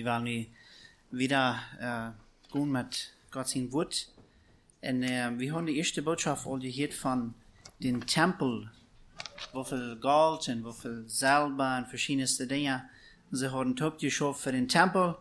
wollen nu wieder gehen mit Gott sein Wort. Und wir haben die erste Botschaft all gehört von den Tempel, wo viel Gold und wo viel Silber und verschiedenste Dinge. Sie haben Top geschaut für den Tempel.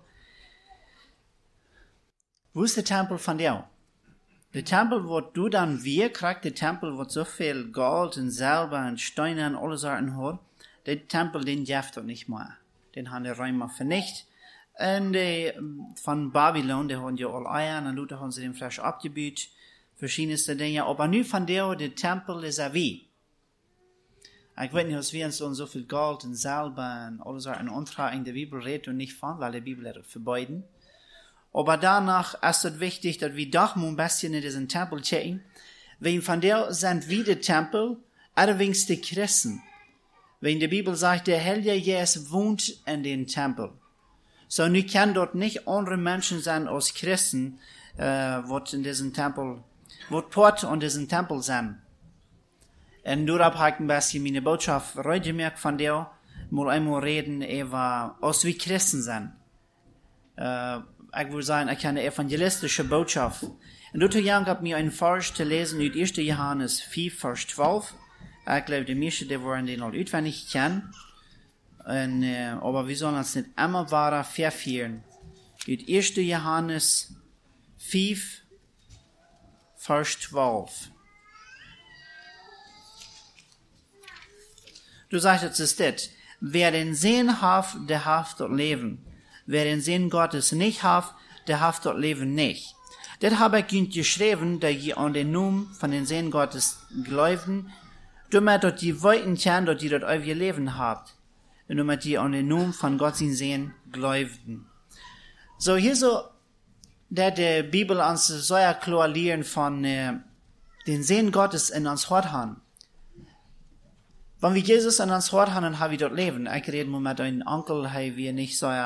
Wo ist der Tempel von dir? Der Tempel, wo du dann kriegst, der Tempel, wo so viel Gold und Silber und Steine und alle Sorten hat, der Tempel, den darf doch nicht mehr. Den haben die Römer vernichtet. Und die von Babylon, die haben ja alle Eier, und da haben sie den Fleisch abgebaut, verschiedenste Dinge. Aber nur von der Tempel ist wie. Ich weiß nicht, was wir uns so viel Gold und Silber und alle Sorten antragen in der Bibel redet und nicht von, weil die Bibel redet verbeiden. Aber danach ist es wichtig, dass wir doch mal ein bisschen in diesen Tempel checken. Wenn von der sind wir der Tempel, allerdings die Christen. Wenn die Bibel sagt, der Heilige Jesus wohnt in den Tempel. So, nun kann dort nicht andere Menschen sein als Christen, was in diesem Tempel, was Port in diesem Tempel sind. Und darauf habe ich ein bisschen meine Botschaft reingemacht von der, mal einmal reden über, als wir Christen sind. Ich würde sagen, ich habe eine evangelistische Botschaft. Und dort gab mir ein Vers zu lesen, in 1. Johannes 4, Vers 12. Ich glaube, die meisten, die wollen den auch auswendig kennen. Aber wir sollen uns nicht immer weiter verführen. In 1. Johannes 5, Vers 12. Du sagst, es ist das. Wer den Sinn hat, der hat dort Leben. Wer den Sinn Gottes nicht hat, der hat dort Leben nicht. Das habe ich geschrieben, da ihr an den Namen von den Sinn Gottes glauben, damit dort die Weiten kennen, dort die dort euer Leben habt. Und damit die an den Namen von Gott Sinn glauben. So, hier so, der die Bibel uns so klar lehren von den Sinn Gottes in uns Hort haben. Wenn wir Jesus in uns Hort haben, dann haben wir dort Leben. Ich rede mal mit einem Onkel, wir nicht so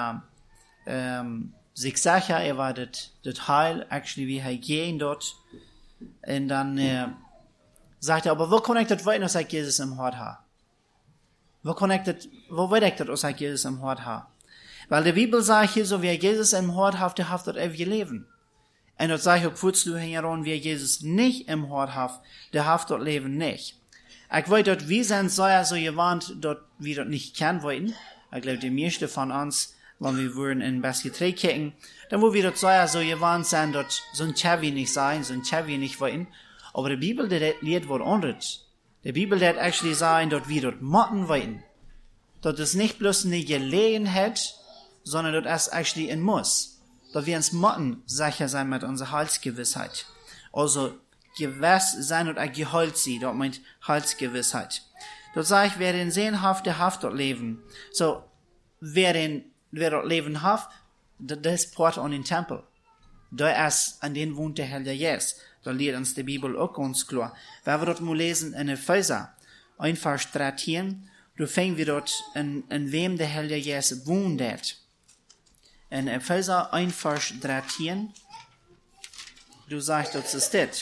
sich sicher, war das Heil, actually, wie gehen dort. Und dann sagt er, aber wo kann ich das weiter, als ich Jesus im Hort habe? Wo weiß ich das, als ich Jesus im Hort habe? Weil die Bibel sagt hier so, wer Jesus im Hort hat, der hat dort ewig Leben. Und dort sage ich auch kurz du heran, wer Jesus nicht im Hort hat, der hat dort Leben nicht. Ich weiß dort, wir sind so gewandt, dort wir dort nicht kennen wollten. Ich glaube, die meisten von uns, wenn wir würden in Basketball kicken, dann wo wir dort so gewandt sind, dort so ein Chavi nicht sein, so ein Chavi nicht wollten. Aber die Bibel, die lehrt was anderes. Die Bibel, die actually sagen, dort wir dort motten wollten. Dort ist nicht bloß eine Gelegenheit, sondern dort ist actually ein Muss. Dort wir uns motten sicher sein mit unserer Heilsgewissheit. Also, gewiss sein und ein Gehalt sie, dort meint Heilsgewissheit. Dort sage ich, wer den Sehen hat, der hat dort Leben. So, wer dort Leben hat, das ist Port an den Tempel. Da ist, an den wohnt der Heilige Jesus. Da lehrt uns die Bibel auch ganz klar. Wenn wir dort mal lesen in Epheser, ein Vers 13, da finden wir dort, in wem der Heilige Jesus wohnt. In Epheser 1, Vers 13, du sagst, das ist das.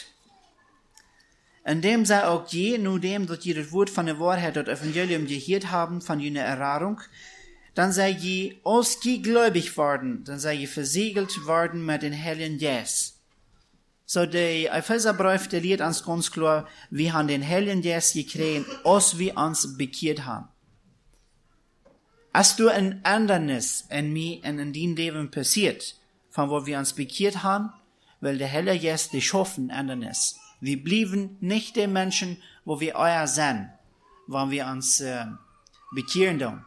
In dem sei auch je, nur dem, dass ihr das Wort von der Wahrheit, das Evangelium gehört haben, von jener Erfahrung, dann sei je als gläubig worden, dann sei je versiegelt worden mit den Heiligen Geist. So, der Epheserbrief, der lehrt uns ganz klar, wir haben den Heiligen Geist gekriegt, als wir uns bekehrt haben. Hast du ein Ändernis in mir und in deinem Leben passiert, von wo wir uns bekehrt haben, weil der Heilige Geist, die schaffen Ändernis. Wir blieben nicht die Menschen, wo wir euer sind, wenn wir uns bekehren dann.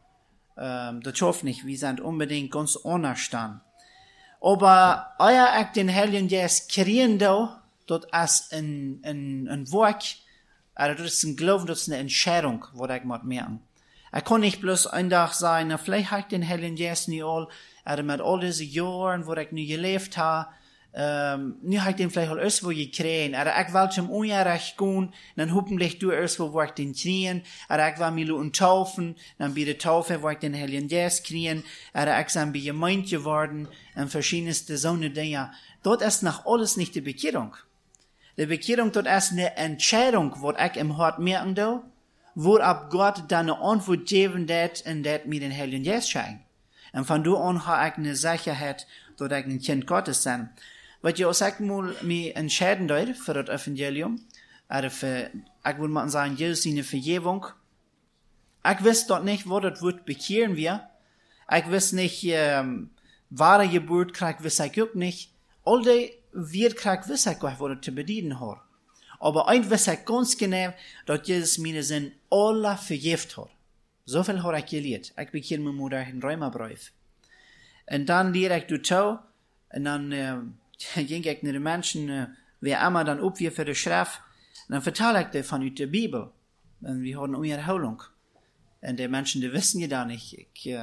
Das schafft nicht, wir sind unbedingt ganz anders dann. Aber euer Akt den Heiligen Geist kriegen da, dort ist ein Werk, also das ist ein Glauben, das ist eine Entscheidung, wo ich mal merken. Er kann nicht bloß ein Tag sein, na, vielleicht hat den Heiligen Geist nicht all, also mit all diesen Jahren, wo ich nie gelebt habe, nu habe ich den vielleicht auch irgendwo gekriegt, aber ich will zum Unrecht gehen, dann hoffentlich du irgendwo, wo ich den kriegen, aber ich will mich taufen, dann bei der Taufe, wo ich den Heiligen Geist kriegen, aber ich bin bei Gemeinde geworden, und verschiedenste so eine Dinge. Dort ist noch alles nicht die Bekehrung. Die Bekehrung, dort ist eine Entscheidung, wo ich im Hort merken da, wo ab Gott dann eine Antwort geben wird, und das mir den Heiligen Geist schenkt. Und von da an habe ich eine Sicherheit, dass ich ein Kind Gottes bin. Wat je ook mal mich entscheiden dort für das Evangelium, oder für, ich würde mal sagen, Jesus seine Vergebung. Ich weiß dort nicht, wo das wird bekehren wir. Ich weiß nicht, wahre Geburt krieg, weiß ich auch nicht. All die wird krieg, weiß ich auch, wo das zu bedienen hat. Aber ein weiß ich ganz genau, dass Jesus meine Sinn alle vergift hat. So viel hat ich gelehrt. Ich bekehre mir mal durch den Römerbrief. Und dann lehre ich dazu, und dann, ging ich naar de mensen, wie immer dann op weer voor de schrift, en dan vertel ik die vanuit de Bibel. En we hadden een herhaling. En die mensen, die wissen je dan niet. Ik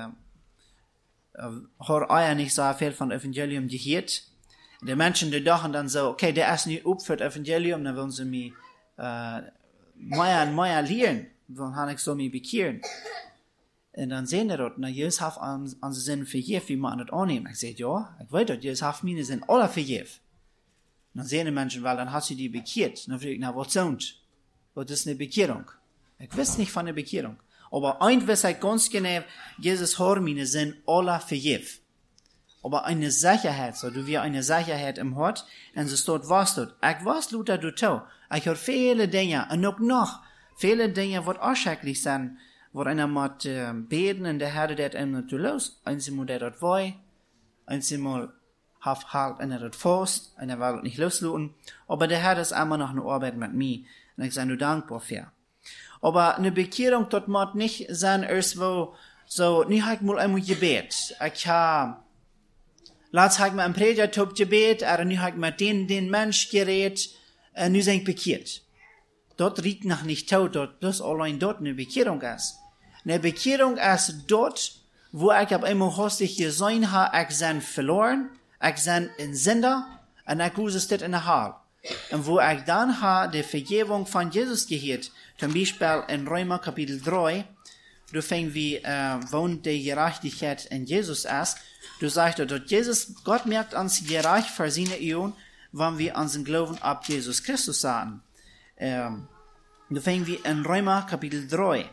hoor eigenlijk niet zo veel van het Evangelium gehört. Die mensen, die dachten dan zo, oké, die is nu op voor het Evangelium, dan willen ze mij meer en meer leren. Dan ga ik zo mee bekeren. En dan zien ze dat, nou, Jezus heeft aan zijn zin vergeven, wie man het aannemen. Ik zeg, ja, ik weet dat, Jezus heeft mijn zin alle vergeven. Dan zien de mensen wel, dan had ze die bekeerd. Dan vraag ik, nou, wat zoont? Wat is een bekeering? Ik wist niet van de bekeering. Aber eins weiß ich ganz genau, Jesus hat meine Sinn alle vergeven. Aber eine Sicherheit, so du wir eine Sicherheit im Hort, und so steht, was dort. Ich weiß, Luther, du tau. Ich habe viele Dinge, und auch noch, viele Dinge, die erschrecklich sind, wo einer mit beten, und der Herr, der ihm nicht los. Einmal der dort war, einmal hat halt einer dort fast, einer will nicht loslassen. Aber der Herr ist immer noch eine Arbeit mit mir, und ich bin nur dankbar für. Aber eine Bekehrung dort muss nicht sein, erst wo, so, nie halt mal einmal Gebet. Ich habe, laatst habe ich mal ein Prediger Gebet, aber nu habe ich mit den Mensch geredet, nu sind ich bekehrt. Dort riecht noch nicht tot, dort, bloß allein dort eine Bekehrung ist. Eine Bekehrung ist dort, wo ich ab einmal hostig gesehen habe, ich bin verloren, ich bin ein Sünder, und ich wusste es in der Hall. Und wo ich dann habe die Vergebung von Jesus gehört, zum Beispiel in Römer Kapitel 3, du fängst wie, wohnt die Gerechtigkeit in Jesus ist, du sagst, dass Jesus, Gott merkt uns gerecht für seine Ehren, wenn wir unseren Glauben ab Jesus Christus sagen. Du fängst wie in Römer Kapitel 3,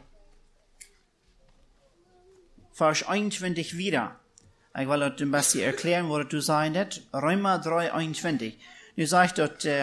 Vers 21 wieder. Ich will das ein bisschen erklären, was du sagen hast. Römer 3, 21. Du sagst dort, ich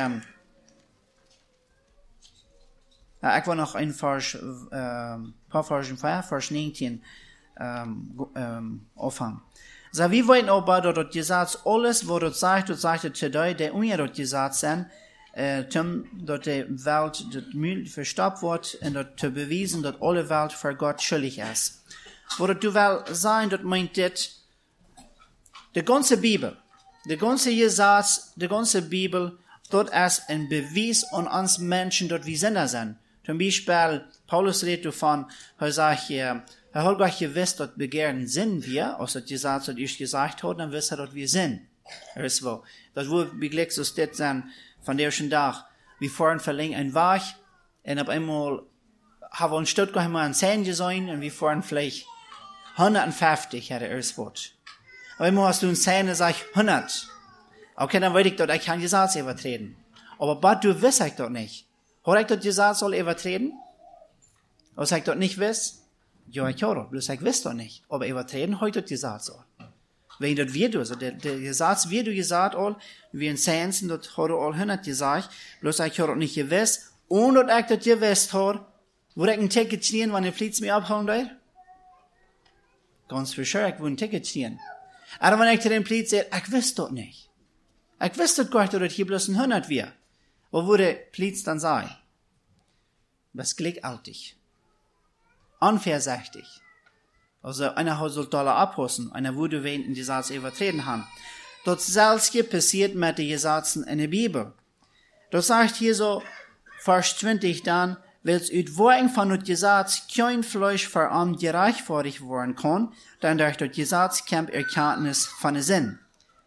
will noch ein Vers, paar Versen vorher, Vers 19, auffangen. So, wie wollen aber dort gesagt, alles, was dort sagt zu dir, der unja dort gesagt sind, dort die Welt, dort Müll verstopft wird, und dort zu beweisen, dass alle Welt für Gott schuldig ist. Wo du willst sagen, dort meint das, die ganze Bibel, die ganze Gesetz, die ganze Bibel, dort ist ein Beweis an uns Menschen, dort wie Sünder sind. Zum Beispiel, Paulus redet davon, er sagt, er hat gleich gewusst, dass Begehren sind wir, aus das Gesetz, das ich gesagt habe, dann wisst er, dass wir sind. Das wo wir gleich so steht sein, von der ersten Tag, wir fahren verlängern ein Weg, und auf einmal haben wir uns dort gleich mal ein 10 gesehen, und wir fahren vielleicht 150, hat er erst Wort. Aber immer hast du ein 10, dann sag ich 100. Okay, dann weiß ich dort, ich kann Gesetz übertreten. Aber was du weißt ich dort nicht. Hat ich dort Gesetz soll übertreten? Was ich dort nicht weiß? Ja, ich höre, bloß ich weiß doch nicht. Aber übertreten heute dort Gesetz soll. Wenn dort wir du, also der Gesetz wir du gesagt all, wie in 10, dort hat er all 100 gesagt, bloß ich höre nicht gewiss, und dort ich dort gewiss habe, wo ich ein Ticket stehen, wenn der Flitz mir abhauen will? Ganz für sure, ich will ein Ticket stehen. Aber wenn ich zu dem Plied sehe, ich weiß dort nicht. Ich weiß dort gar nicht, dass hier bloß ein 100 wäre. Wo würde Plied dann sein? Was gleichartig. Unversächtig. Also, einer soll Dollar abhossen, einer würde wen in die Satz übertreten haben. Dort selbst passiert mit den Gesetzen in der Bibel. Das sagt hier so, Vers 20 dann, welches uitvoering van het Gesetz kein Fleisch voor am gerechtvaardigd worden kann, dann durch das Gesetz kommt Erkenntnis von der Sinn.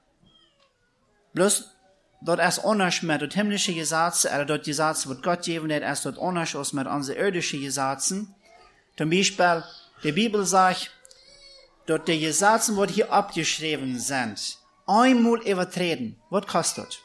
Bloß, dort ist anders mit das himmlische Gesetz, oder das Gesetz, was Gott gegeben hat, ist dort anders als mit unseren irdischen Gesetzen. Zum Beispiel, die Bibel sagt, dass die Gesetze, die hier abgeschrieben sind, einmal übertreten. Was kostet?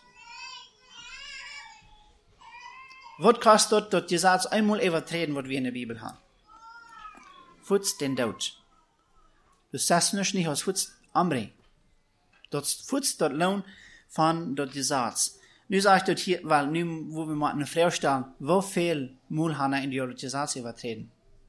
Was kostet das Gesetz einmal übertreten, was wir in der Bibel haben? Futz den Tod. Du sagst nicht als Futz Amri. Das Futz dort Lohn von dort Gesetz. Nu sage ich dort hier, weil nu, wo wir mal eine Frage stellen, wie viel Mal haben in die Gesetz übertreten?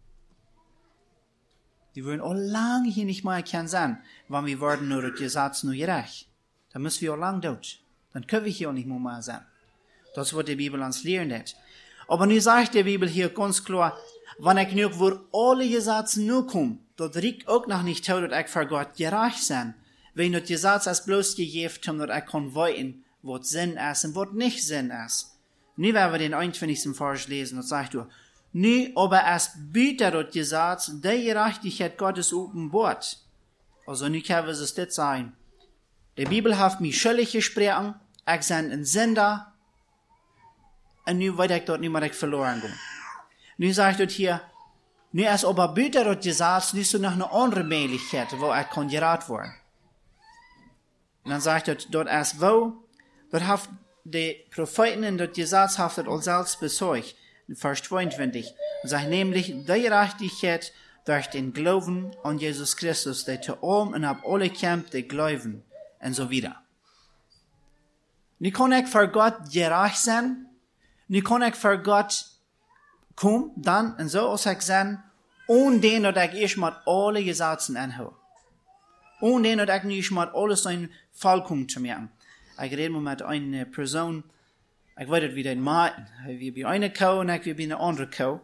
Die würden auch lange hier nicht mehr erkennen sein, wann wir werden nur das Gesetz nur gerecht. Dann müssen wir auch lang dort. Dann können wir hier auch nicht mehr sein. Das ist, was die Bibel uns lehrt. Aber nu sagt die Bibel hier ganz klar, wenn ich nur, wo alle Gesetze nur kommen, dort riegt auch noch nicht so, dass ich für Gott gerecht sein. Wenn das Gesetz als bloß gegeben haben, dass ich kann weiten, was Sinn ist und was nicht Sinn ist. Nu werden wir den 21. Vers lesen, das sagt du, nu aber es bietet das Gesetz, die Gerechtigkeit Gottes offenbart. Also nu können wir es das sein. Die Bibel hat mich schuldig gesprochen, ich bin ein Sünder, und nu weiß ich dort nicht mehr verloren gehen. Nu sagt dort hier, nu es aber bietet das Gesetz, nicht so nach einer anderen Möglichkeit, wo ich kann gerat werden. Und dann sagt dort erst wo, dort hat die Propheten in das Gesetz haftet uns selbst bezeugt, in Vers 22, und sagt nämlich, die Gerechtigkeit durch den Glauben an Jesus Christus, der zu und ab alle kämpft, die glauben, und so wieder. Nu kann ich für Gott gerecht sein, nu kann ich für Gott kommen, dann, und so als ich sein, ohne den, dass ich erst mal alle Gesetze anhöre. Ohne den, dass ich nicht mal alles in Fall kommt zu mir. Ich rede mit einer Person, ich weiß nicht, wie den Martin, wir bei einer Kuh und ich bei einer anderen Kuh.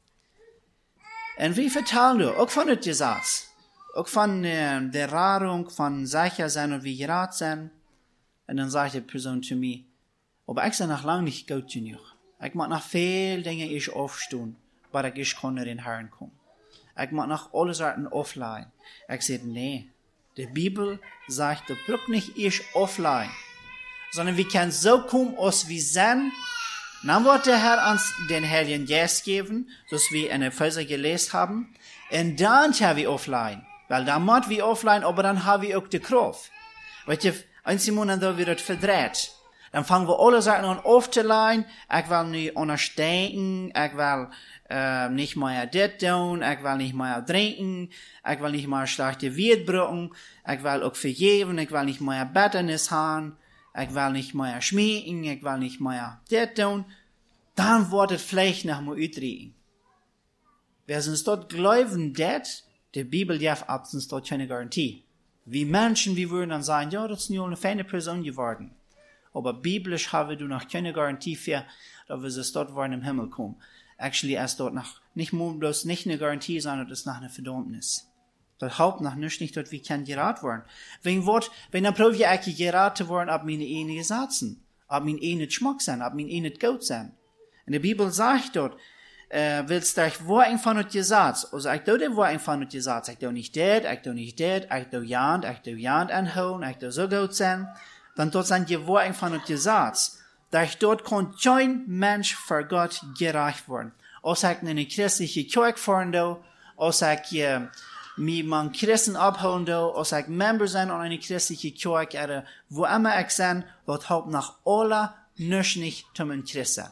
Und wie vertellen du, auch von dem Gesetz, auch von der Rahrung, von sicher sein und wie gerat sein. Und dann sagt die Person zu mir, aber ich sei noch lange nicht gut genug. Ich mag noch viel Dinge ich aufstehen, aber ich kann nicht in den Herrn kommen. Ich mag noch alle Sachen offline. Ich sage, nee, die Bibel sagt, du brauchst nicht ich offline, sondern wir können so kommen, als wir sind. Dann wird der Herr uns den Heiligen Geist geben, dass wir in der Verse gelesen haben. Und dann haben wir offline. Weil dann machen wir offline, aber dann haben wir auch die Kraft. Weißt du, einmal dann wird es verdreht. Dann fangen wir alle Sachen an aufzuleihen. Ich will nicht unterstehen. Ich will nicht mehr das tun. Ich will nicht mehr trinken. Ich will nicht mehr schlechte Wirt brauchen. Ich will auch vergeben. Ich will nicht mehr Bitternis haben. Ich will nicht mehr schmieden. Ich will nicht mehr das tun. Dann wird es vielleicht noch mal übrigen. Wer uns dort glauben, das, die Bibel gibt uns dort keine Garantie. Wie Menschen, wir würden dann sagen, ja, das ist nur eine feine Person geworden. Aber biblisch haben wir noch keine Garantie für, dass wir es dort wollen im Himmel kommen. Actually, ist dort noch nicht bloß nicht eine Garantie, sondern das ist noch eine Verdammnis. Das Haupt noch nicht, dass wir können gerat werden. Wenn dann probiere ich geraten worden, ab meine eigenen Gesetzen, ab mein eigenes Geschmack sein, ab mein eigenes Gut sein. In der Bibel sagt dort, willst du euch Worten von das Gesetz, also ich tue die Worten von das Gesetz, ich tue nicht das, ich tue nicht das, ich tue jant anhauen, ich tue so gut sein, dann dort sind die Worten von das Gesetz, dass dort kann kein Mensch für Gott gerecht werden. Als ich in eine christliche Kirche fahren will, als ich mich mit Christen abholen will, als ich Member sein an eine christliche Kirche, oder wo immer ich sein, dort haupt nach aller nicht zum Christen.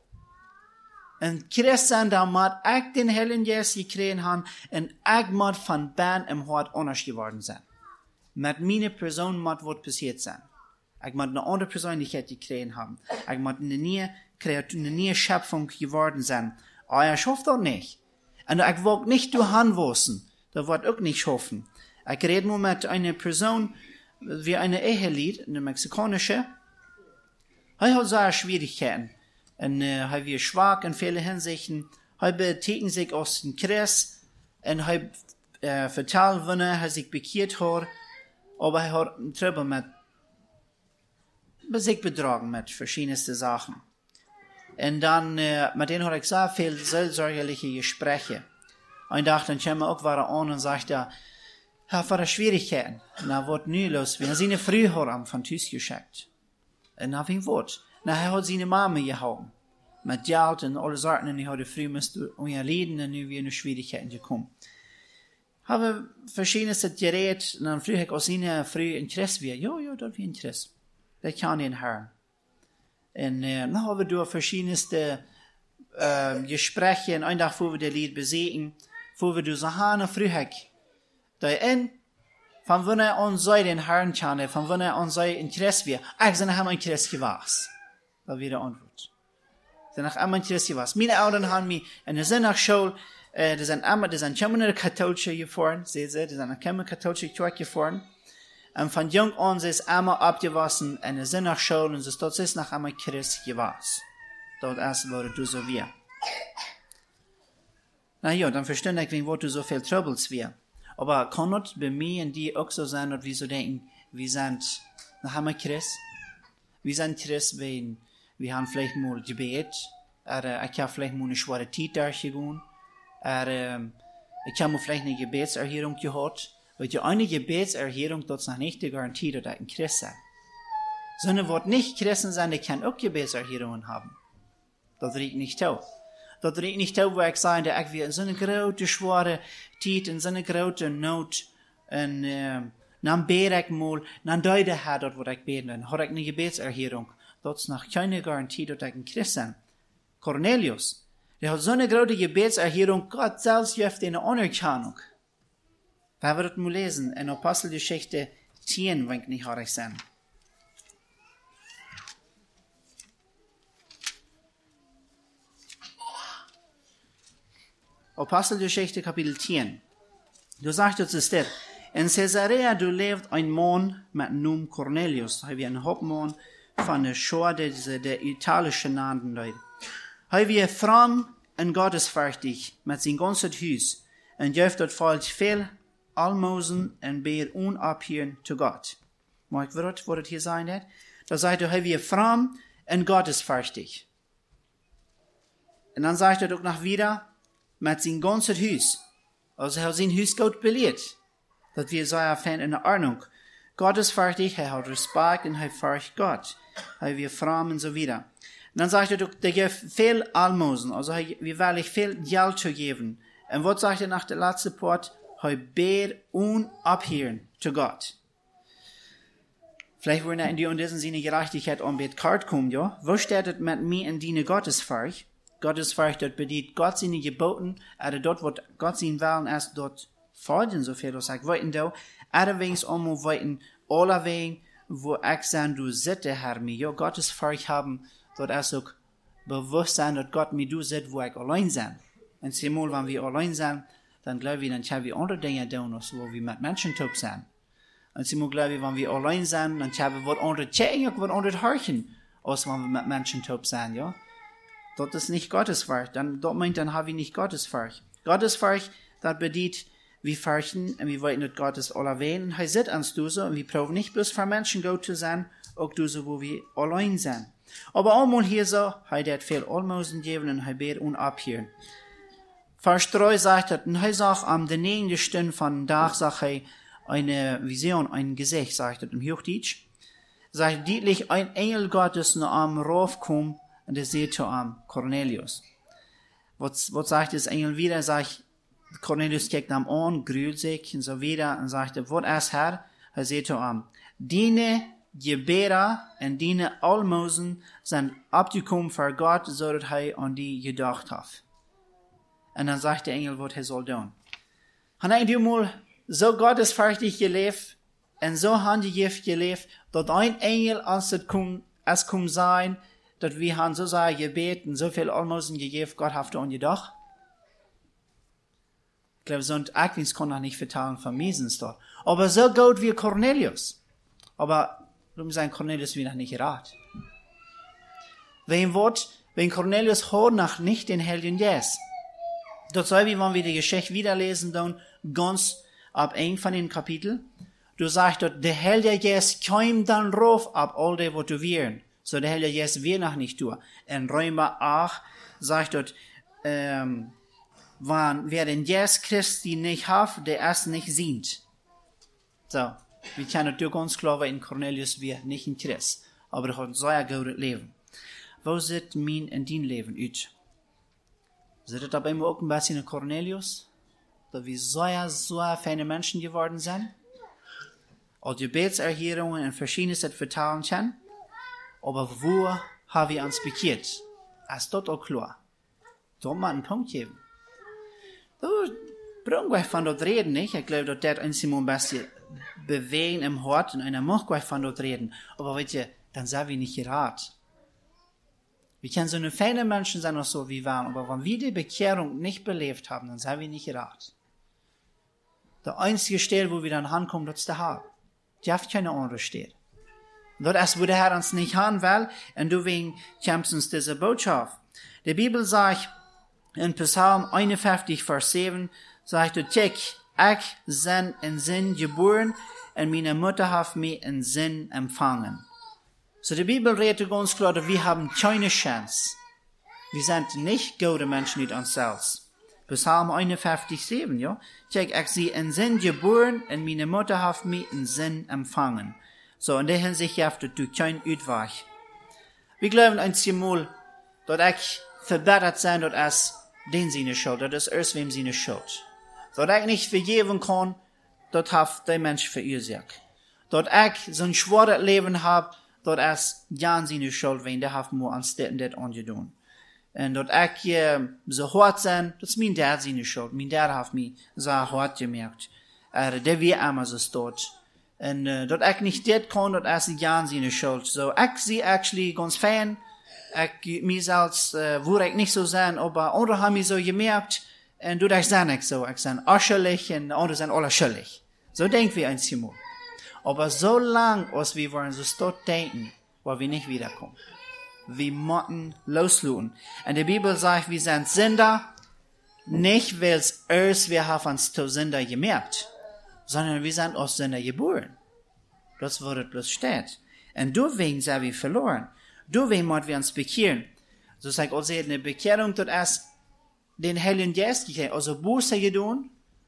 Und Christen, da muss ich den Heiligen Geist gekriegt haben, und ich muss von Band im Hort anders geworden sein. Mit meiner Person muss was passiert sein. Ich muss eine andere Persönlichkeit gekriegt haben. Ich muss eine neue Schöpfung geworden sein. Aber ich hoffe doch nicht. Und ich will nicht durch anwussen. Das wird auch nicht hoffen. Ich rede nur mit einer Person, wie eine Ehelied, eine mexikanische. Er hat so Schwierigkeiten. Und er wird schwach in vielen Hinsichten. Er betätigt sich aus dem Kreis. Und er verteilt, wenn er sich bekehrt hat. Aber er hat Trouble mit sich betragen mit verschiedensten Sachen. Und dann, mit denen hat ich sehr viel seelsorgerliche Gespräche. Und dachte, dann kam er auch wieder an und sagte, er hat Schwierigkeiten. Und er wird nie los. Wir haben seine Frühhörer von Tüß geschickt. Und er fing Wort. Na, er hat seine Mama gehauen. Mit Geld und alle Sachen, und ich hatte früh müsste leiden, und nu wir in Schwierigkeiten gekommen. Habe verschiedenes Gerät, und dann früh ich aus ihnen früh Interesse wir. Ja, dort wie Interesse. Das kann den Herrn. Und dann haben wir durch verschiedenste Gespräche, und ein Tag, wo wir das Lied besiegen, wo wir durch Sahana früh da in, Van wanneer ons zij den Herrn kennen, van wanneer ons zij interesse weer. Ik ben nog interesse geweest. Dat weer de antwoord. Ik ben nog interesse geweest. Mijn ouders hebben mij in de zin naar school, die zijn komen naar de katholische gefahren, zie je, die zijn naar de katholische kerk gefahren. En van jong aan is allemaal abgewassen in de zin naar school, en dus dat is nog allemaal Christ geweest. Dat is wat du so wir. Na ja, dann verstehe ich, wegen wo du so viel Troubles wir. Aber kann es bei mir und dir auch so sein, dass wir so denken, wir sind noch einmal Christ. Wir sind Christ, wenn wir haben vielleicht mal Gebet, oder ich habe vielleicht mal eine schwere Zeit durchgegangen, oder ich habe mal vielleicht eine Gebetserhörung gehabt. Weil die eine Gebetserhörung dort noch nicht die Garantie, dass ich ein Christ sei. Sondern wird nicht Christen sein, die kann auch Gebetserhörungen haben. Dat riekt niet toe. Dat riekt niet toe waar ik zei dat ik weer in zo'n grote, zware tijd, in zo'n grote nood, en dan bid ik mal, dan duide hij dat wat ik bid, dan had ik een gebetserhörung. Dat is nog geen garantie dat ik een Christ ben. Cornelius, die had zo'n grote gebetserhörung, Gott zelfs geeft een anerkennung. We hebben het moeten lezen in Apostelgeschichte 10, wenn ich nicht haarig sein. Apostelgeschichte Kapitel 10. Du sagst es dit. In Caesarea du leeft ein Mann mit Namen Cornelius. Hij was een Hauptmann van de Schor der italischen Nanden. Hij was fromm en gottesfürchtig met zijn ganzen huis. En geeft dat volk veel almosen en beer unabhören zu Gott. Mag ik wat het hier zijn net? Da sagt er, hij was fromm en gottesfürchtig. En dan zegt hij ook nog wieder, met zijn ganzen huis. Also hij had zijn huis goed beleerd. Dat wir sehr fan in der Ordnung. Gottesfürchtig, hij hat Respekt en hij fürcht Gott. Hij was fromm en so wieder. En dan sagt er ook, der geeft veel almosen. Also hij wil veel geld zu geben. En wat sagt er nach der letzte Part? Hij beet unabhören zu Gott. Vielleicht wollen wir in die und diesen Sinne Gerechtigkeit anbet kart kommen, ja? Wo steht es mit mir in die Gottesfurcht? Gottesfurcht, das bedeutet Gott seine Geboten, oder dort, wo Gott seinen Willen erst dort fordern, so viel, das sagt, wollten da, oder wenigstens einmal wollten, alle wegen, wo ich sagen, du sitte, Herr, mir, ja, Gottesfurcht haben, dort erst auch bewusst sein, dass Gott mir du sitzt, wo ich allein sein. Und zumal, wenn wir allein sind, dann glaube ich, dann haben wir andere Dinge tun, wo wir mit Menschen top sind. Und zumal glaube ich, wenn wir allein sind, dann haben wir was andere Tschägen, was andere Hörchen, als wenn wir mit Menschen top sind, ja. Das ist nicht Gottesfurcht. Dann haben wir nicht Gottesfurcht. Gottesfurcht, das bedeutet, wir fürchten und wir wollen nicht Gottes allerwein. Er sitzt ans Duse und wir brauchen nicht bloß für Menschen gut zu sein, auch Duse, wo wir allein sind. Aber einmal hier so, er hat viel Almosen geben und er bet unabhören. Vers 3 sagt er, und er sagt, am der 9. Stunde von Tag, sagt er, eine Vision, ein Gesicht, sagt er im Hochdeutsch. Sagt deutlich, ein Engel Gottes nur am Rauf kommt, und er sieht zu Cornelius. Was sagt das Engel wieder? Sagt, Cornelius kijkt ihm an, grüßt sich und so wieder und sagt, was ist Herr? Er sieht zu deine Gebete und deine Almosen sind abgekommen für Gott, so dass er an die gedacht hat. Und dann sagt der Engel, was er soll tun. Haben die mal so gottesfürchtig gelebt und so handgegeben gelebt, dass ein Engel, als es kommt sein, dass wir haben so sehr gebeten, so viel Almosen gegeben, Gott hat an gedacht. Ich glaube, so ein Ereignis kann er nicht vertalen von Miesens dort. Aber so gut wie Cornelius. Aber, darum sagen Cornelius wieder nicht rat. Wenn Cornelius hat noch nicht den Heiligen Geist. Das soll wie, wenn wir die Geschichte wieder lesen, dann ganz ab ein von den Kapiteln. Du sagst dort, der Heilige Geist kommt dann rauf ab all die, was du wirst. So der Heilige Geist will noch nicht tun. In Römer 8 sagt dort, wer den Geist Christi nicht hat, der erst nicht sieht. So, wir können natürlich ganz klar, weil in Cornelius wir nicht in Christ, aber er hat ein sehr gutes Leben. Wo sieht mein in dein Leben aus? Sieht es dabei immer auch ein bisschen in Cornelius? Da wir so feine Menschen geworden sind? Auch die Gebetserhörungen und verschiedenes vertalen können? Aber wo haben wir uns bekehrt? Ist das auch klar? Da mal einen Punkt geben. Da brauchen wir von dort reden, nicht? Ich glaube, dass das ein bisschen bewegen im Hort und einer Möglichkeit von dort reden. Aber weißt du, dann sind wir nicht gerat. Wir können so eine feine Menschen sein, auch so wie wir waren, aber wenn wir die Bekehrung nicht belebt haben, dann sind wir nicht gerat. Der einzige Stelle, wo wir dann rankommen, das ist der Herr. Die hat keine andere Stelle. Dort ist, wo der Herr uns nicht haben will, und deswegen kommt uns diese Botschaft. Die Bibel sagt, in Psalm 51, Vers 7, sagt, ich bin in Sinn geboren, und meine Mutter hat mich in Sinn empfangen. So die Bibel redet ganz klar, dass wir haben keine Chance. Wir sind nicht gute Menschen mit uns selbst. Psalm 51, 7, ja. Ich sie in Sinn geboren, und meine Mutter hat mich in Sinn empfangen. So, in der Hinsicht habt du kein Ausweg. Wir glauben einmal, dass ich verbessert sein, dass es den seine Schuld, das ist erst wem seine Schuld. Dass ich nicht vergeben kann, das hat der Mensch verursacht. Dass ich so ein schweres Leben habe, das ist ja seine Schuld, wenn der hat mir ans das und das angetan. Und dass ich so hart sein, das ist mein Dad seine Schuld. Mein Dad hat mich so hart gemerkt. Der wie immer so steht. Und dass ich nicht das kann, das ist ja seine Schuld. So, ich sehe actually ganz fein. Mir selbst würde ich nicht so sein, aber andere haben mich so gemerkt. Und du ich sage nicht so. Ich bin schuldig und andere sind alle schuldig. So denken wir einmal. Aber so lang, als wir wollen so dort denken, wollen wir nicht wiederkommen. Wir müssen loslassen. Und die Bibel sagt, wir sind Sünder, nicht weil es erst wir haben uns zu Sünder gemerkt, sondern wir sind aus Sünder geboren. Das wurde bloß steht. Und deswegen sind wir verloren. Deswegen müssen wir uns bekehren. So sagt also eine Bekehrung, das ist den Heiligen Geist gekriegt, also Buße getan.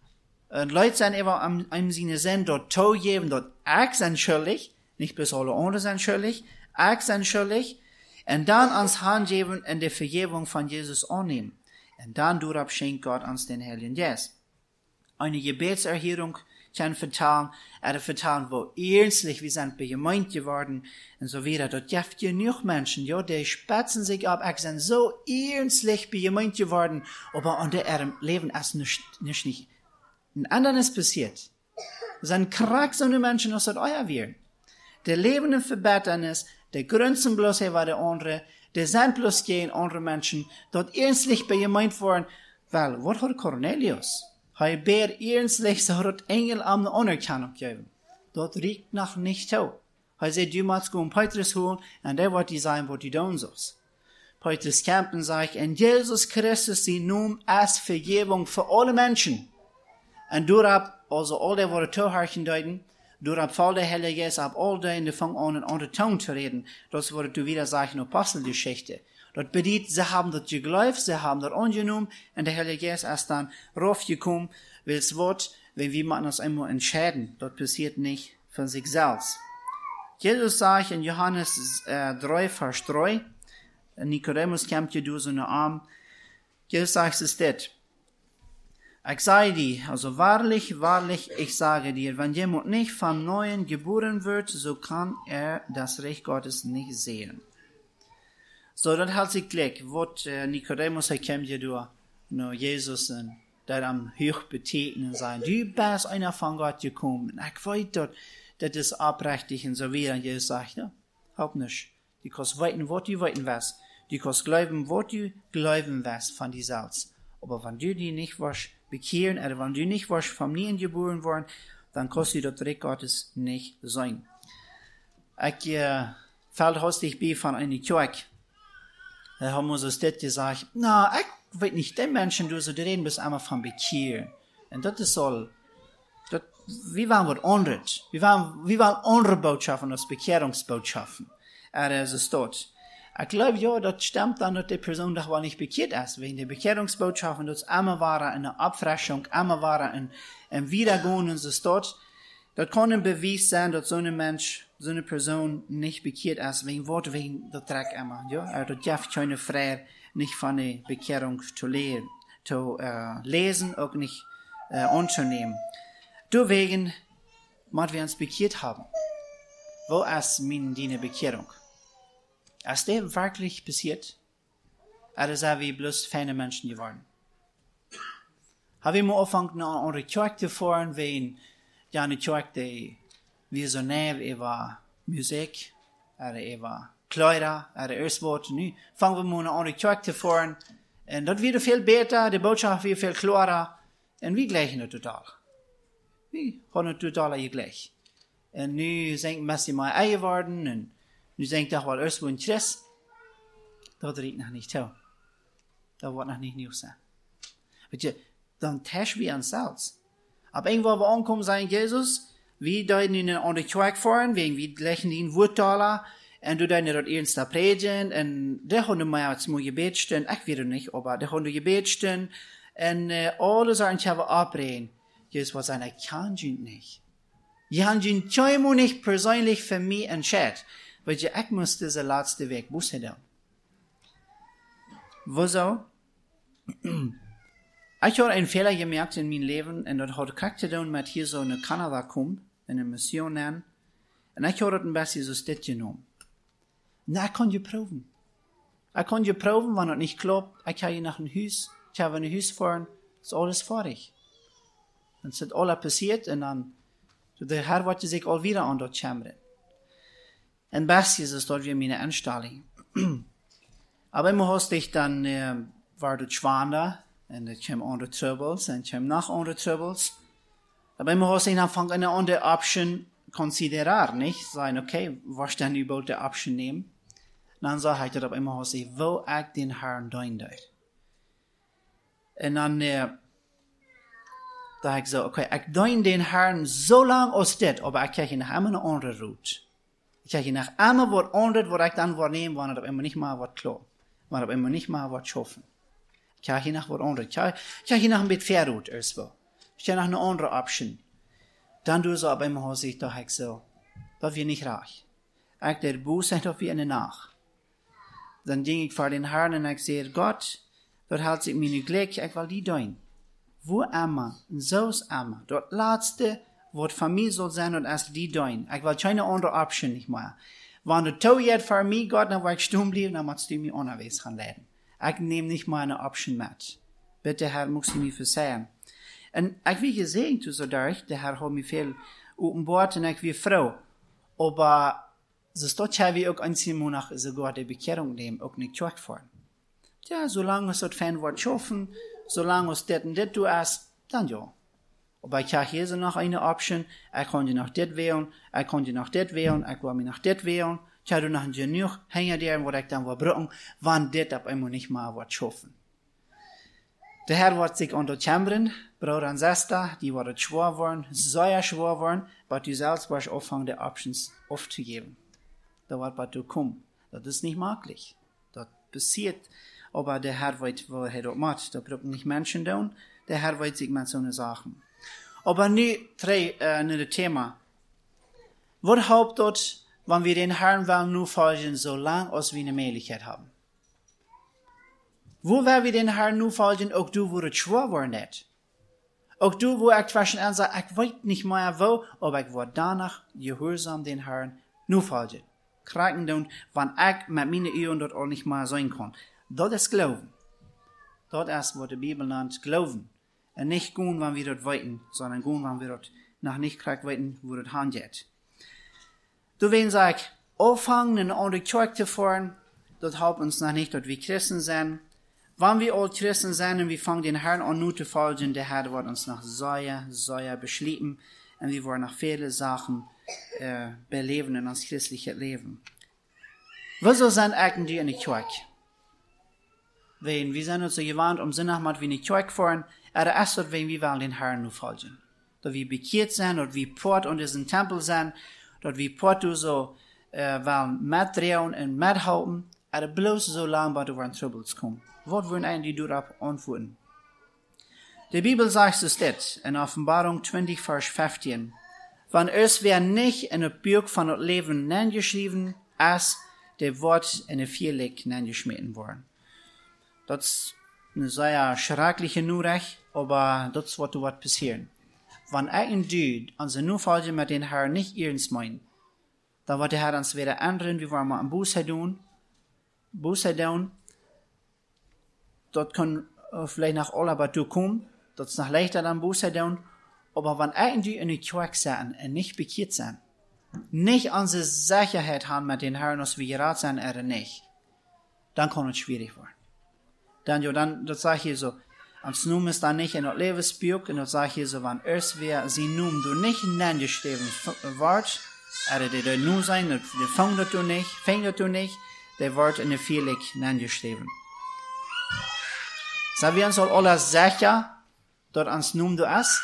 Und Leute sind immer am Sinne sind, dort zugeben, dort ich sind schuldig, nicht bis alle anderen sind schuldig, ich sind schuldig, und dann ans Hand geben und die Vergebung von Jesus annehmen. Und dann durchab schenkt Gott uns den Heiligen Geist. Eine Gebetserhörung kann vertalen, vertalen, wo ernstlich wir sind bei Gemeinde geworden, und so weiter. Dort gibt genug Menschen, ja, die spatzen sich ab, ich sind so ernstlich bei Gemeinde geworden, aber an ihrem Leben ist nicht. Ein anderes passiert. Es sind krank so eine Menschen, als das euer wären. Der Leben im Verbetternis, der grünzen bloß war der andere, der sind bloß gegen andere Menschen, dort ernstlich bei gemeint worden, weil, was hat Cornelius? Er bär ernstlich, so hat Engel am Anerkennung gegeben. Dort riecht nach nicht so. Er sagt, du musst gehen Petrus holen, und der wird die sein, was du tun sollst. Petrus kämpft und sagt, in Jesus Christus, die nun als Vergebung für alle Menschen. Und durchab, also all die Worte zuhören deuten, durchab fällt der Heilige Geist ab all die in der Fang an und andere Ton zu reden. Das wurde du wieder sagen, Apostelgeschichte. Das bedeutet, sie haben das geglaubt, sie haben das angenommen, und der Heilige Geist ist dann raufgekommen, weil es wird, wenn wir uns einmal entscheiden, das passiert nicht von sich selbst. Jesus sagt in Johannes 3, Vers 3, Nikodemus kommt hier durch seinen Arm, Jesus sagt es das. Ich sage dir, also wahrlich, wahrlich, ich sage dir, wenn jemand nicht vom Neuen geboren wird, so kann er das Reich Gottes nicht sehen. So, das hat sich gleich, was Nikodemus kommt hier durch, Jesus, der am Höchbetätigen sein. Du bist einer von Gott gekommen. Ich weiß dort, das ist abrechtig und so weiter. Und Jesus sagt, ja, haupt nicht. Du kannst weiten, was du weiten wirst. Du kannst glauben, was du glauben wirst von dir selbst. Aber wenn du die nicht wirst bekehren, oder wenn du nicht wirst vom Neuen geboren worden, dann kannst du das Reich Gottes nicht sein. Ich fällt hastig bei von einer Kirche. Da haben wir so das gesagt, na, ich weiß nicht, den Menschen, du so reden, bis einmal von bekehren. Und das ist all. Wir waren was anderes. Wir waren andere Botschaften als Bekehrungsbotschaften. So steht. Ich glaube, ja, das stimmt dann, dass die Person doch wohl nicht bekehrt ist. Wegen der Bekehrungsbotschaften, das immer war eine Abfrischung, immer war ein Wiedergehen und so steht. Das kann ein Beweis sein, dass so ein Mensch, so eine Person nicht bekehrt ist, wegen der Dreck immer, ja. Das darf keine Freiheit, nicht von der Bekehrung zu lesen, auch nicht anzunehmen. Deswegen müssen wir uns bekehrt haben. Wo ist meine Bekehrung? Ist das wirklich passiert? Oder sind wir bloß feine Menschen geworden? Haben wir mal angefangen, eine andere Kirche zu fahren, wegen ja niet kijk wie zo neef over muziek, over kleider, over eerstwoord. Nu vangen we maar aan de kijk te voeren. En dat wordt veel beter, de boodschap wordt veel klarer. En wie gleichen het totaal? Wie gaan het totaal gleich? En nu denk ik mensen maar eigen worden. En nu denk ik dat wat eerst woont Chris. Dat riekt nog niet toe. Dat wordt nog niet nieuw zijn. Weet je, dan testen we onszelf. Op een waar we aankomen zijn Jezus, wie duiden in aan de kerk voeren, wie leggen die in woordtalen, en du duiden dat eerst predigen, en de gaan maar het mooie gebedsten, ik weet het niet, maar de gaan de gebedsten, en alles aan het hebben opbrengen. Jezus was zijn, ik kan het niet. Je kan het helemaal niet persoonlijk voor mij entscheiden. Weet je, ik moest deze laatste week boeien doen. Wieso? Ik heb een Fehler gemerkt in mijn leven, en dat had ik te doen met hier zo naar Canada komen, in een mission aan. En ik heb het een beetje zo dit genomen. Nou, ik kan je proeven. Ik kan je proeven, wanneer het niet klopt. Ik ga je naar een huis. Ik ga een huis voeren. Het is alles vorig. Dan is het alles passiert, en dan, de Herr wordt zich alweer aan dat chamberen. En best is het dat weer mijn instelling. Aber immer hast ich dann, war das Schwander, und es kam andere Troubles, und es kam noch andere Troubles. Aber immer hast ich dann eine andere Option considerar, nicht? Sagen, okay, was denn überhaupt die Option nehmen? Dann sage ich das, aber immer hast ich, wo ich den Herrn dein dort. Und dann, da ich so, okay, ich dein den Herrn so lang aus das, aber ich kriege nach immer eine andere Route. Ich kriege nach immer was anderes, wo ich dann wahrnehmen, wann das immer nicht mal was klar. Maar op immer niet maar wat schaffen. Ik ga hier nog wat anders. Ik ga hier nog een beetje verder eerst wel. Ik ga nog een andere option. Dan doe ze op immer hoe zich toch ik zo. Dat weer niet graag. Ik der boos zijn of weer in de nacht. Dan ging ik voor den Herrn en ik zei, God, dat houdt zich mij nu gelijk, ik wil die doen. Wo immer, zo's immer. Dat laatste, wat van mij zal zijn, dat is die doen. Ik wil geen andere option niet meer. Wanneer du jetzt für mich, Gott, dann war ich stumm bleiben, dann musst du mich unterwegs gaan leiden. Ich nehme nicht meine Option mit. Bitte, Herr, musst du mich versehen. Und ich will gesehen, du so durch, der Herr hat mir viel openbaart und ich will froh. Aber, so steht ja wie auch einzelne Monate sogar die Bekehrung nehmen, auch nicht zurückfahren. Ja, solange es das Fan wird schaffen, solange es das und das du hast, dann ja. Aber ich habe hier so noch eine Option, ich konnte noch das wählen, ich konnte noch das wählen, ich will mir noch das wählen. Ich habe noch genug hängen der, wo ich dann will brauchen, wann das auf einmal nicht mal wird schaffen. Der Herr wird sich unter Chambren, Bruder und Schwester, die werden schwor worden, sehr schwor worden, aber du selbst wirst anfangen, die Options aufzugeben. Da wird was du kommen. Das ist nicht möglich. Das passiert, aber der Herr weiß, wo er das macht. Da brauchen nicht Menschen tun, der Herr weiß sich mit so eine Sachen. Aber nu das Thema. Was haupt dort, wenn wir den Herrn wollen nur folgen, solange als wir eine Möglichkeit haben? Wo werden wir den Herrn nur folgen, auch du, wo das schwor worden ist? Auch du, wo ich zwischen an sagt, ich weiß nicht mehr wo, aber ich werde danach gehorsam den Herrn nur folgen. Kriegen tun, wenn ich mit meinen Ehren dort auch nicht mehr sein kann. Das ist Glauben. Das ist, was die Bibel nennt, Glauben. Und nicht gehen, wenn wir dort weiten, sondern gehen, wenn wir dort noch nicht kriegen weiten, wo das handelt. Du wenn sag, anfangen, in eine andere Kirche zu fahren, das hilft uns noch nicht, dass wir Christen sind. Wenn wir all Christen sind und wir fangen den Herrn an nur zu folgen, der Herr wird uns noch sehr beschleppen und wir wollen noch viele Sachen beleben in uns christliches Leben. Wieso sind eigentlich in der Kirche? Wenn wir sind uns so gewarnt, Sonntag mal wie in die Kirche fahren, aber erst dort, wenn wir wollen den Herrn nur folgen. Dass wir bekehrt sind, dass wir Port und diesen Tempel sind, dass wir Port so wollen mitdrehen und mithalten, aber bloß so lange, bis wir in Troubles kommen. Was wollen eigentlich darauf antworten? Die Bibel sagt es das in Offenbarung 20, Vers 15. Wenn es wer nicht in das Buch von das Leben geschrieben, als der Wort in der Vierleg geschmissen worden. Das ist eine sehr schreckliche Nachricht, aber das wird passieren. Wenn ein Dude an seine Nachfolge mit den Herrn nicht ernst meint, dann wird der Herr uns wieder ändern, wie wir mal ein Buße tun. Das kann vielleicht nach allem kommen, das ist noch leichter dann Buße tun, Aber wenn irgendwie in die Kirche sind und nicht bekehrt sind, nicht unsere Sicherheit haben mit den Herren, dass wir gerat sind oder nicht, dann kann es schwierig werden. Dann das sage ich hier so, ans Numen ist dann nicht in das Lebensbuch, und das sage ich hier so, wenn erst wer sie Numen du nicht hineingeschrieben wird, oder der nur sein, der fängt du nicht, der wird in der Vierlich hineingeschrieben. So wir uns alle sicher, dort ans Numen du ist,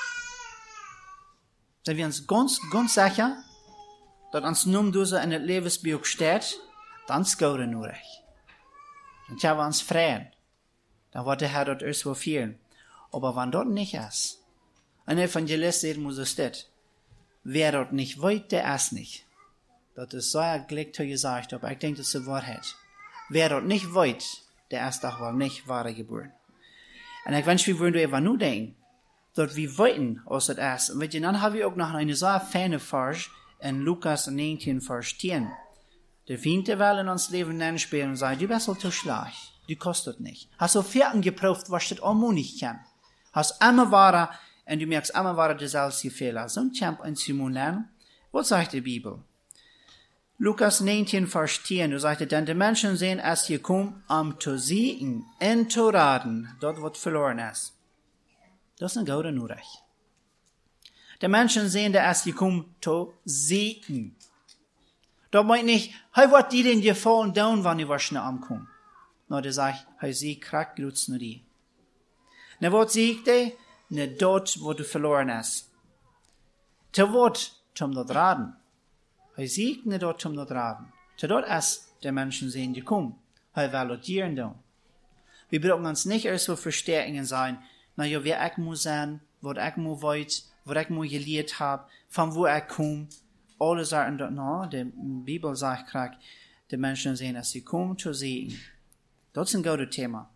sind wir uns ganz sicher, dass ans Numen du so in das Lebensbuch steht, dann ist Gott nur recht. Und ja, wir uns freuen. Dann wird der Herr dort erst wo führen. Aber wenn dort nicht ist, ein Evangelist sagt, muss es steht, wer dort nicht wollt, der ist nicht. Das ist so ein Glück, gesagt, aber ich denke, das ist die Wahrheit. Wer dort nicht wollt, der ist doch wohl nicht wahre geboren. Und ich wünsche, wir würden einfach nur denken, dass wir wollten, aus das ist. Und dann haben wir auch noch eine so feine Vers in Lukas 19, Vers 10. Der Feind will in uns Leben einspielen und sagen, du bist so zu schlecht, du kostet nicht. Hast du Vierten geprüft, was das auch nicht kann. Hast immer wahre, und du merkst immer wahre, du selbst die Fehler. So ein Champ in Simon lernen. Was sagt die Bibel? Lukas 19, Vers 10, du sagst, denn die Menschen sehen, es hier kommt, zu siegen, und zu raten, dort wird verloren ist. Das ist ein guter Nachricht. Die Menschen sehen, dass sie kommen zu siegen. Da meint nicht, hey, was die denn gefallen down, wenn die waschen ankommen. No, der sagt, hey, sie krack glutz nur die. Ne, was siegt die? Ne, dort, wo du verloren hast. Zu wat, zum dort raten. Hey, siegt ne dort, zum dort raten. Zu dort ist die Menschen sehen, die kommen. Hey, valutieren down. Wir brauchen uns nicht erst so Verstärkungen sein, na ja, wer ich muss sein, was ich muss weiß, was ich muss gelehrt habe, von wo ich komme, alle Sachen dort noch, die Bibel sagt gerade, die Menschen sehen, dass sie kommen zu sehen. Das ist ein gutes Thema.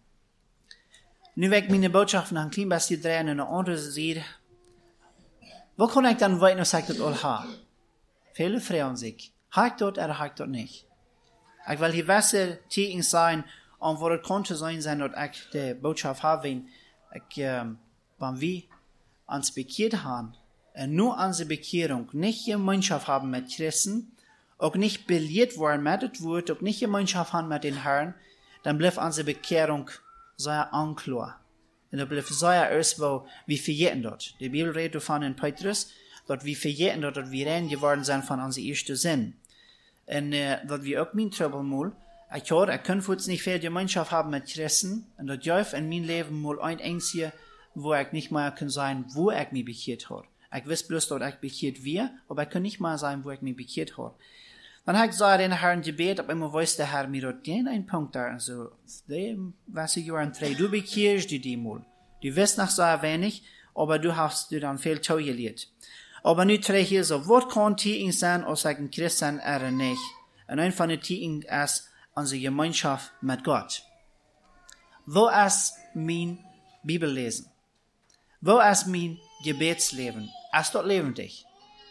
Nu will ich meine Botschaft noch ein klein bisschen drehen und eine andere Seite. Wo kann ich dann weiter, dass ich das all habe? Viele fragen sich, habe ich das oder habe ich das nicht? Ich will hier gewisse Themen sein, und wo es konnte sein, dass ich die Botschaft habe, wenn wir uns bekehrt haben, und nur unsere Bekehrung nicht Gemeinschaft haben mit Christen, auch nicht belehrt worden mit dem Wort, auch nicht Gemeinschaft haben mit den Herren, dann bleibt unsere Bekehrung sehr unklar. Und dann bleibt sehr erst, wo wir verjäten dort. Die Bibel redet davon in Petrus, dass wir verjäten dort, dass wir rein geworden sind von unserem ersten Sinn. Und dass wir auch mein Trouble mal, ich kann jetzt nicht viel Gemeinschaft haben mit Christen, und das darf in meinem Leben mal ein einziges, wo ich nicht mehr kann sein, wo ich mich bekehrt habe. Ich weiß bloß, dass ich bekehrt wir, aber ich kann nicht mal sein, wo ich mich bekehrt habe. Dann habe ich gesagt, den Herrn Gebet, aber immer weiß der Herr mir dort einen Punkt da, also, was ich Jahren 3, du bekehrst die mal. Du wirst noch so wenig, aber du hast dir dann viel zugelehrt. Aber nu trägt hier so, was kann Tiegen sein, als ich ein Christ sein oder nicht? Und ein von den Tiegen ist unsere Gemeinschaft mit Gott. Wo ist mein Bibellesen? Wo ist mein Gebetsleben? Ist dort lebendig?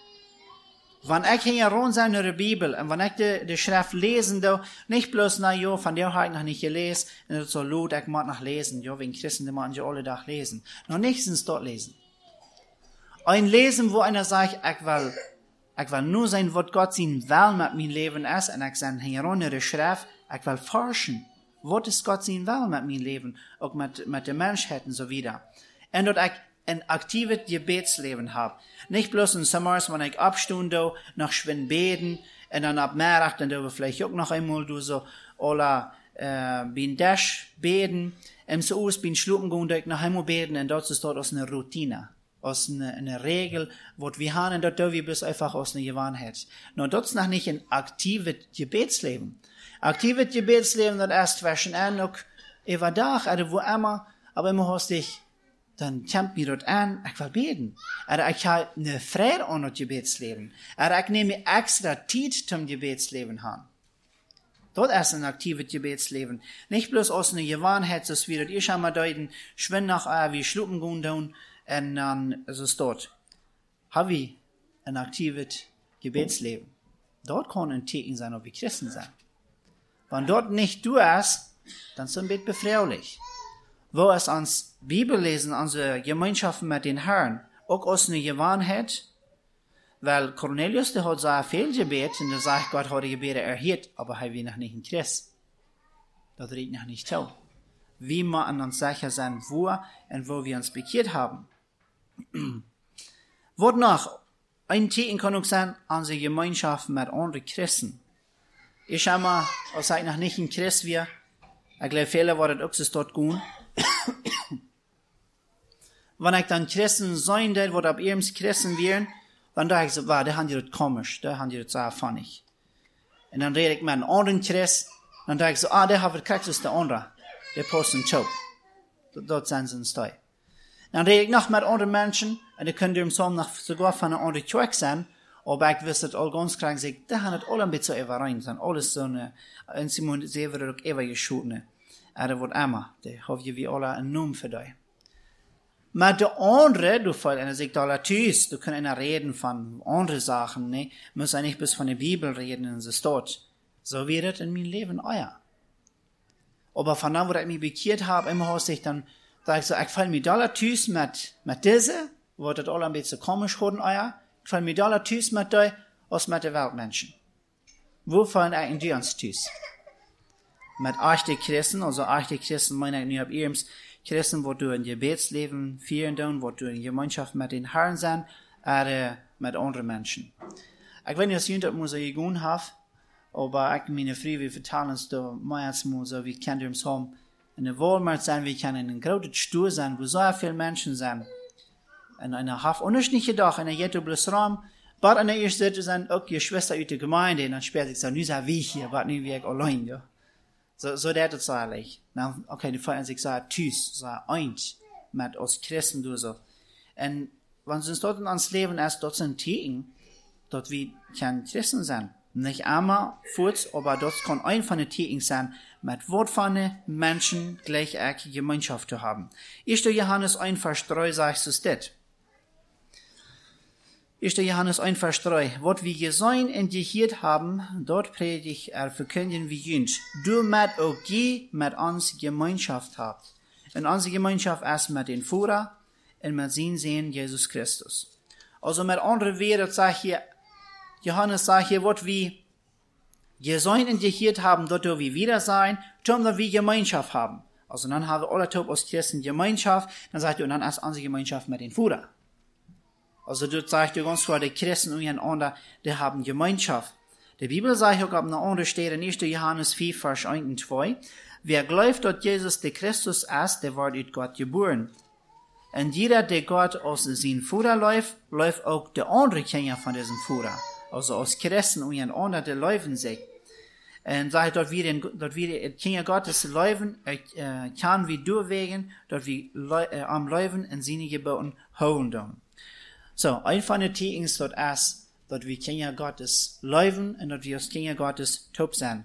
Wenn ich hier rund sein in der Bibel, und wenn ich die Schrift lesen, da, nicht bloß, na jo, von der habe ich noch nicht gelesen, und das so laut, ich mag noch lesen, jo, wegen Christen, die machen ja alle Tag lesen. Noch nichts dort lesen. Ein Lesen, wo einer sagt, ich will nur sein, was Gott sein will mit meinem Leben ist, und ich sage hier in der Schrift, ich will forschen, was ist Gott sein will mit meinem Leben, auch mit der Menschheit und so weiter. Und dort ich ein aktives Gebetsleben habe. Nicht bloß in Sommers, wenn ich abstunde, noch schwinn beten, und dann ab Mittag, dann dürfen wir vielleicht auch noch einmal du so, oder, bin Dash beten, und so aus bin schlupen gehen, da ich noch einmal beten, und dort ist dort aus einer Routine, aus einer Regel, wo wir haben, und dort dürfen wir bloß einfach aus einer Gewohnheit. Nur dort ist noch nicht ein aktives Gebetsleben. Aktives Gebetsleben, das ist zwischen auch über Tag, oder wo immer, aber immer hast dich, dann kämpft mir dort an, ich will beten. Oder ich habe eine Freude an das Gebetsleben. Oder ich nehme extra Zeit zum Gebetsleben haben. Dort ist ein aktives Gebetsleben. Nicht bloß aus einer Gewohnheit, dass wir das schon mal deuten, schwinn nach, wie schlupen gehen tun, und dann ist es dort. Habe ich ein aktives Gebetsleben. Dort kann ein Ticken sein, ob wir Christen sein. Wenn dort nicht du ist, dann ist es ein bisschen befreulich. Wo es ans Bibellesen, unsere Gemeinschaften mit den Herren, auch aus einer Gewohnheit, weil Cornelius, der hat sehr viel Gebet, und der sagt, Gott hat die Gebete erhört, aber er will noch nicht ein Christ. Das riecht noch nicht so. Wie wir uns sicher sein, wo und wo wir uns bekehrt haben. Wat noch? Ein Teken kann auch sein, unsere Gemeinschaft mit anderen Christen. Ich habe mal, als ich noch nicht ein Christ war, ich glaube, viele waren auch so dort gehen. Wenn ich dann Christen sein will, wo ab ihrem Christen wären, dann dachte ich so, wow, da haben die das komisch, da haben die das sehr funny. Und dann rede ich mit einem anderen Christ, dann dachte ich so, der hat Christus der andere, der posten Job. Dort sind sie uns da. Dann rede ich noch mit anderen Menschen, und die können noch sogar von einer anderen Kirche sein, aber ich wüsste, dass alle ganz krank sind, da haben das alle ein bisschen überrein, sind alles so eine, und sie sehen auch immer geschoten. Das wird immer, da haben wir alle einen Namen für die. Maar de andere, du fällt einer sich da tüß, du kannst einer reden von andere Sachen, ne? Muss ja nicht bis von der Bibel reden, und es dort. So wird es in meinem Leben euer. Aber von da, wo ich mich bekehrt habe, immer hast ich dann, da ich so, ich fall mir da tüß mit diese, wo das alle ein bisschen komisch wurden, euer. Ich fall mir da tüß mit dir, als mit den Weltmenschen. Wo fallen eigentlich die uns tüß? Mit echten Christen, also echte Christen meine ich nicht ab ihrem Christen, wo du ein Gebetsleben führen tun, wo du in Gemeinschaft mit den Herren sein, oder mit anderen Menschen. Ich weiß nicht, was jemand muss ich gegangen habe, aber ich meine Frau, wir vertellen uns da meistens so, wir können uns haben in der Walmart sein, wir können in einem großen Stuhl sein, wo so viele Menschen sind. In einer Haft, und nicht gedacht, in einer jettobles Raum, aber in der ersten Seite sind auch Geschwister aus der Gemeinde, und dann später ich so, nun sind wir hier, aber nicht wir allein, ja. So dat het eigenlijk. Nou, okay, die feiern sich so tüß, so eins mit uns Christen, du so. Und wenn sie uns dort in uns Leben erst dort sind Teken, dort wir können Christen sein. Nicht einmal kurz, aber dort kann ein von den Teken sein, mit wortvolle Menschen gleiche Gemeinschaft zu haben. 1. Johannes 1, Vers 3 sagt es das. 1. Johannes 1, Vers 3. Wat wir gesehen und gehört haben, dort predigt verkündigen wir jüngst. Du mit auch je mit uns Gemeinschaft habt. Und unsere Gemeinschaft ist mit den Führer und mit seinen Sehen Jesus Christus. Also mit anderen Worten sagt hier, Johannes sagt hier, wat wir gesehen und gehört haben, dort wir wieder sein, damit wir Gemeinschaft haben. Also dann haben wir alle Top aus Christen Gemeinschaft, dann sagt er, und dann ist unsere Gemeinschaft mit den Führer. Also dort sagt er ganz klar, die Christen untereinander, die haben Gemeinschaft. Die Bibel sagt auch, an einer anderen Stelle in 1. Johannes 4, Vers 1 und 2, wer glaubt, dass Jesus der Christus ist, der wird aus Gott geboren. Und jeder, der Gott aus seinem Führer läuft auch der andere Kinder von diesem Führer. Also aus Christen untereinander, die laufen sich. Und sagt, dort wir Kinder Gottes laufen, kann wir durchwegen, dort wir am Laufen in seine Geboten holen. So, ein von den Teken ist dort erst, dass wir Kinder Gottes laufen und dass wir als Kinder Gottes taub sein.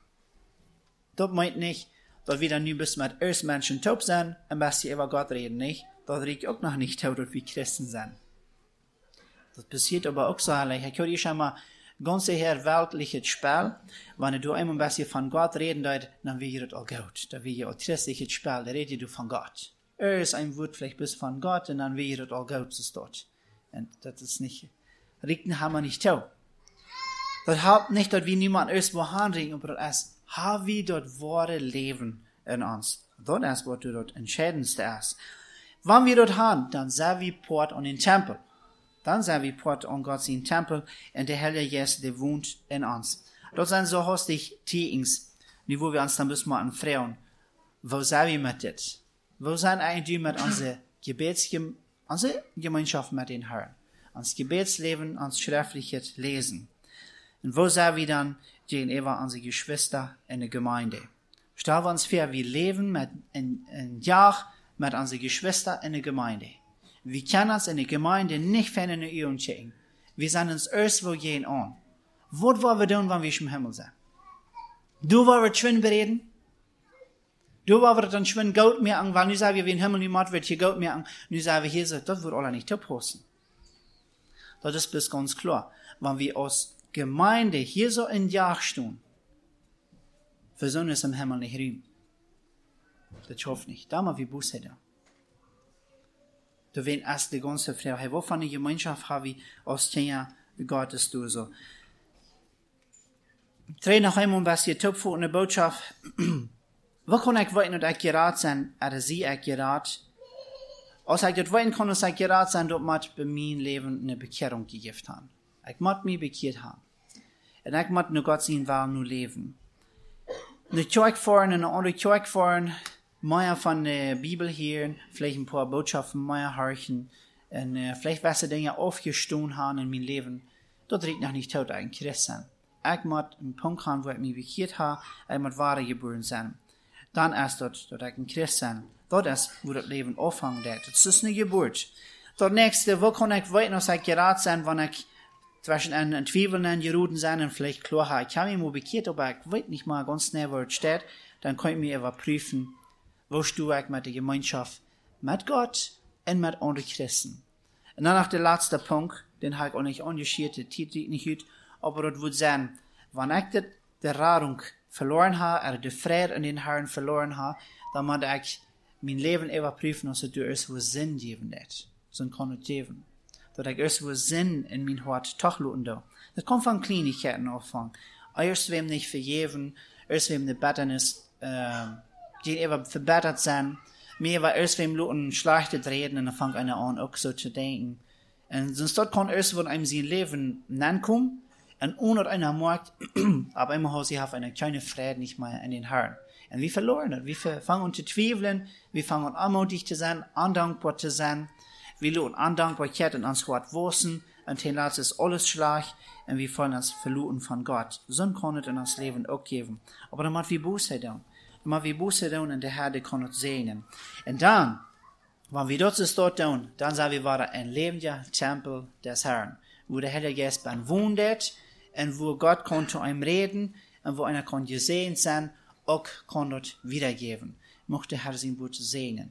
Das meint nicht, dass wir dann nur bis mit erst Menschen taub sein und was sie über Gott reden, nicht? Das riecht auch noch nicht taub, dass wir Christen sind. Das passiert aber auch so, ich höre schon mal ganz sehr weltliches Spiel. Wenn du einmal ein bisschen von Gott reden willst, dann wird das auch gut. Da wird auch christliches Spiel, da redest du von Gott. Erst ein Wort vielleicht bis von Gott und dann wird das auch gut, so dort. Und das ist nicht, Richten haben wir nicht taub. Das hat nicht, dass wir niemand erst wohin reden, aber das ist, haben wir dort wahre Leben in uns. Das ist, was du dort entscheidendste ist. Wenn wir dort haben, dann sind wir Port an den Tempel. Dann sind wir Port an Gott in den Tempel, und der Heilige Geist, der wohnt in uns. Dort sind so hostig Teens, wo wir uns dann müssen mal fragen, wo sind wir mit das? Wo sind eigentlich mit unserer unsere Gemeinschaft mit den Herrn, ans Gebetsleben, ans schriftliches Lesen. Und wo sind wir dann gegenüber unsere Geschwister in der Gemeinde? Stellen wir uns vor, wir leben ein Jahr mit unseren Geschwistern in der Gemeinde. Wir können uns in der Gemeinde nicht von einer Ehe checken. Wir sind uns erst wo gehen an. Was wollen wir tun, wenn wir im Himmel sind? Du wollen wir schwimmen bereden? Du wollen wir dann schwimmen Geld mehr an, weil nu sagen wir, wie im Himmel niemand wird hier Geld mehr an. Nu sagen wir hier, so, das wird alle nicht posten. Das ist bis ganz klar. Wenn wir als Gemeinde hier so in Jahr stehen, wir sollen es im Himmel nicht rühmen. Das hoffe ich nicht. Da mal wie Buße da. Du wen erst die ganze Frau, hey, wovon die Gemeinschaft habe ich als Kinder Gottes du so. Dreh noch einmal, was ihr Tipp für eine Botschaft. Wo kann ich weiten und ich gerät sein, oder sie ich gerät? Als ich das weiten kann, dass ich gerät sein, dort muss bei meinem Leben eine Bekehrung gegeben haben. Ich muss mich bekehrt haben. Und ich muss nur Gott sehen, weil nur leben. Eine Kirche fahren, eine andere Kirche fahren, mehr von der Bibel hören, vielleicht ein paar Botschaften mehr hören, und vielleicht welche Dinge aufgestoßen haben in meinem Leben. Dort riecht noch nicht tot, ein Christ sein. Ich muss einen Punkt haben, wo ich mich bekehrt habe, ich muss wahre geboren sein. Dann erst dort ich ein Christ sein. Dort ist, wo das Leben anfangen wird. Das ist eine Geburt. Dort nächste, wo kann ich weiter noch gerät sein, wenn ich zwischen einen Zweifeln gerufen sein und vielleicht klar habe, ich habe mich mal bekehrt, aber ich weiß nicht mal ganz genau, wo es steht, dann kann ich mir überprüfen, wo stehe ich mit der Gemeinschaft, mit Gott und mit anderen Christen. Und dann noch der letzte Punkt, den habe ich auch nicht angeschaut, der Titel nicht gut, aber das würde sein, wenn ich die Radung verloren habe, oder die Friede in den Herrn verloren habe, dann muss ich mein Leben überprüfen, ob es durch wo Sinn geben wird. So ein Konnotiven. Dass ich erst wo Sinn in mein Hort toch lassen da. Das kommt von Kleinigkeiten anfangen. Erst wem nicht vergeben, erst wem die Betternis, die eben verbessert sind. Mir war erst wem lassen schlechte reden und dann fängt einer an, auch so zu denken. Und sonst dort kann erst wo einem sein Leben nankommen, und ohne einer merkt, aber immer hat sie eine kleine Freude nicht mehr in den Herrn. Und wir verloren das. Wir fangen an zu zweifeln, wir fangen an anmutig zu sein, undankbar zu sein. Wir lassen Undankbarkeit in uns Gott wachsen, und dann lässt es alles schlecht, und wir fallen uns verloren von Gott. So kann es in uns Leben auch geben. Aber dann müssen wir Buße tun. Dann müssen wir Buße tun, und der Herr kann uns segnen. Und dann, wenn wir das dort tun, dann sind wir wieder ein lebender Tempel des Herrn, wo der Heilige Geist wohnt, und wo Gott kann zu einem reden, und wo einer kann gesehen sein, auch kann dort wiedergeben. Möchte der Herr sein Wort segnen.